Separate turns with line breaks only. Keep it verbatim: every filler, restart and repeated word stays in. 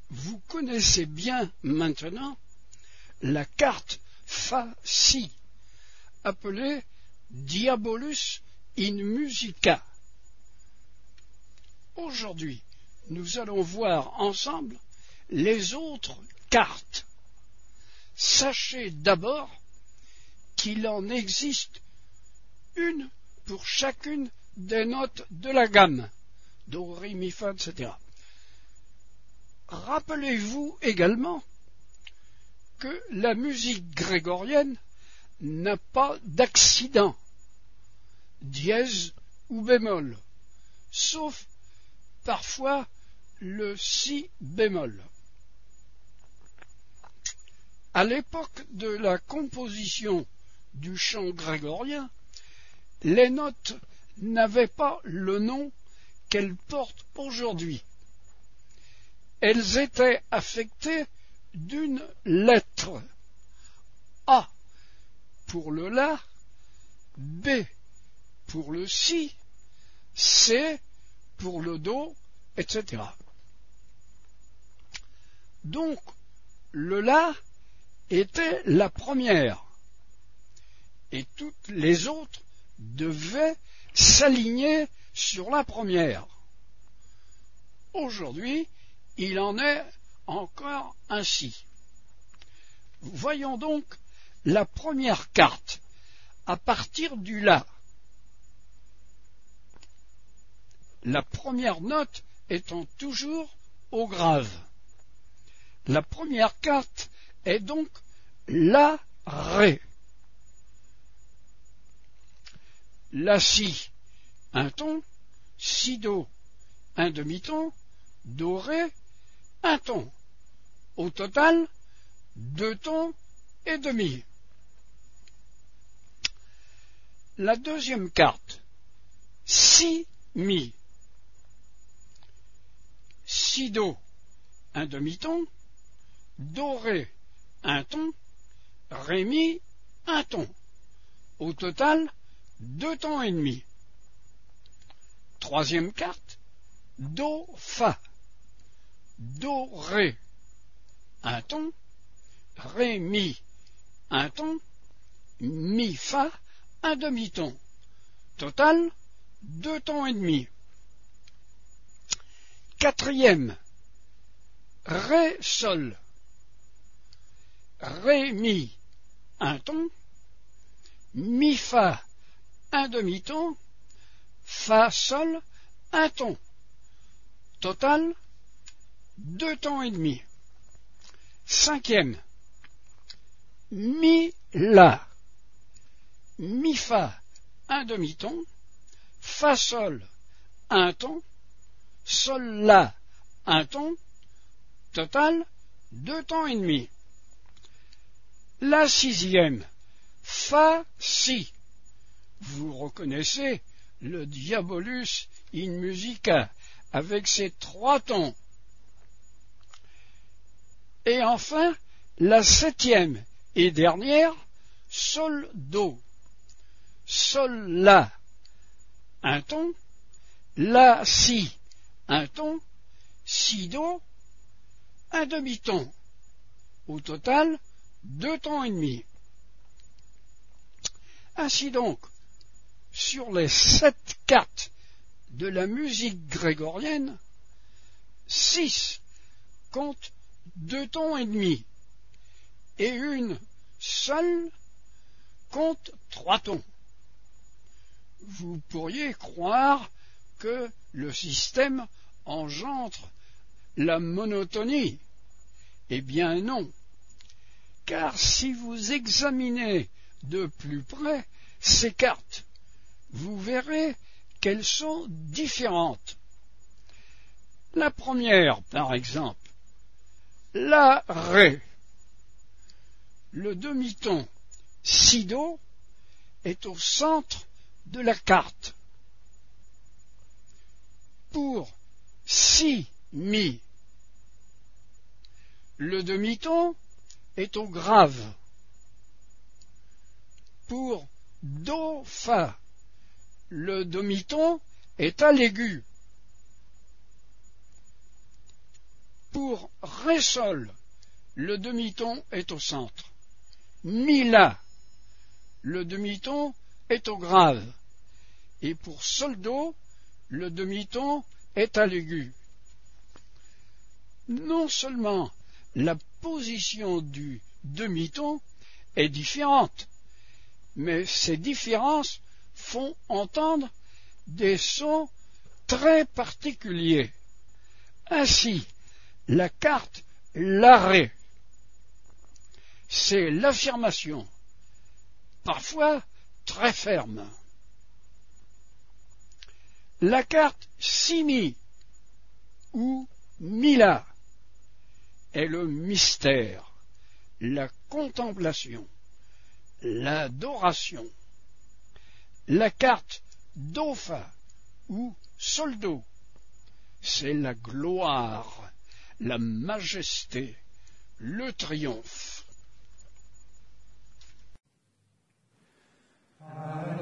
vous connaissez bien maintenant la carte Fa-Si, appelée Diabolus in Musica. Aujourd'hui, nous allons voir ensemble les autres cartes. Sachez d'abord qu'il en existe une pour chacune des notes de la gamme, do, ré, mi, fa, et cetera. Rappelez-vous également que la musique grégorienne n'a pas d'accident, dièse ou bémol, sauf parfois le si bémol. À l'époque de la composition du chant grégorien, les notes n'avaient pas le nom qu'elles portent aujourd'hui. Elles étaient affectées d'une lettre. A pour le La, B pour le Si, C pour le Do, et cetera. Donc, le La était la première, et toutes les autres devaient s'aligner sur la première. Aujourd'hui, il en est encore ainsi. Voyons donc la première carte à partir du La. La première note étant toujours au grave. La première carte est donc La, Ré. La, Si, un ton, Si, Do, un demi-ton, Do, Ré, un ton. Au total, deux tons et demi. La deuxième carte, Si, Mi. Si, Do, un demi-ton, Do, Ré, un ton, Ré, Mi, un ton. Au total, deux tons et demi. Troisième carte, Do, Fa. Do, Ré, un ton, Ré, Mi, un ton, Mi, Fa, un demi-ton. Total, deux tons et demi. Quatrième, Ré, Sol. Ré, Mi, un ton, Mi, Fa, un demi-ton, Fa, Sol, un ton. Total, deux tons et demi. Cinquième, Mi, La. Mi, Fa, un demi-ton, Fa, Sol, un ton, Sol, La, un ton, total, deux tons et demi. La sixième, Fa, Si. Vous reconnaissez le Diabolus in Musica avec ses trois tons. Et enfin, la septième et dernière, Sol, Do. Sol, La, un ton, La, Si, un ton, Si, Do, un demi-ton. Au total, deux tons et demi. Ainsi donc, sur les sept cartes de la musique grégorienne, six comptent deux tons et demi, et une seule compte trois tons. Vous pourriez croire que le système engendre la monotonie. Eh bien non, car si vous examinez de plus près ces cartes, vous verrez qu'elles sont différentes. La première, par exemple, La, Ré. Le demi-ton Si, Do est au centre de la carte. Pour Si, Mi, le demi-ton est au grave. Pour Do, Fa, le demi-ton est à l'aigu. Pour Ré sol, le demi-ton est au centre. Mi la, le demi-ton est au grave. Et pour sol do, le demi-ton est à l'aigu. Non seulement la position du demi-ton est différente, mais ces différences font entendre des sons très particuliers. Ainsi, la carte l'arrêt, c'est l'affirmation, parfois très ferme. La carte si mi ou mi la est le mystère, la contemplation, l'adoration. La carte do fa ou sol do, c'est la gloire, la majesté, le triomphe.
Amen.